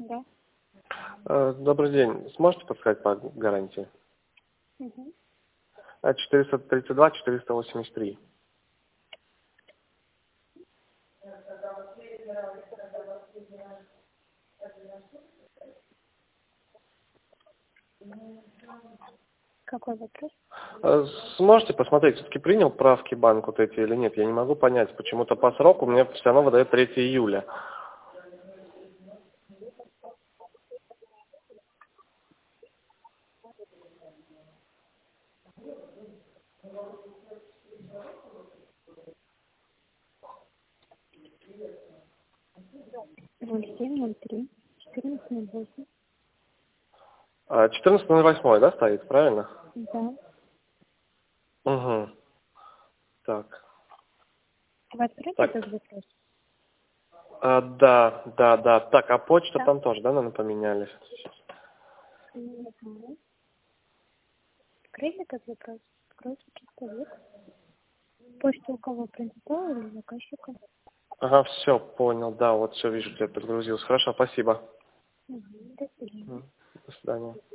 Да. Добрый день. Сможете подсказать по гарантии? Угу. 432, 483. Какой вопрос? Сможете посмотреть, все-таки принял правки банк вот эти или нет? Я не могу понять. Почему-то по сроку мне все равно выдает 3 июля. Ноль семь ноль три 14.08. 14.08, да, стоит, правильно? Да. Угу. Так. Вы открыли Так. этот запрос? Да. Так, а почта Да. там тоже, да, наверное, поменялись? Угу. Открыли этот запрос? Откройте почтовик. Почту у кого принципала или заказчика? Ага, все, понял, да, вот все, вижу, тебя подгрузилось. Хорошо, спасибо. Угу. До свидания. До свидания.